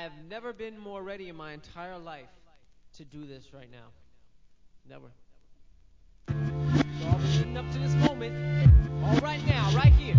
have never been more ready in my entire life to do this right now. Never. So I'll be leading up to this moment. All right now, right here.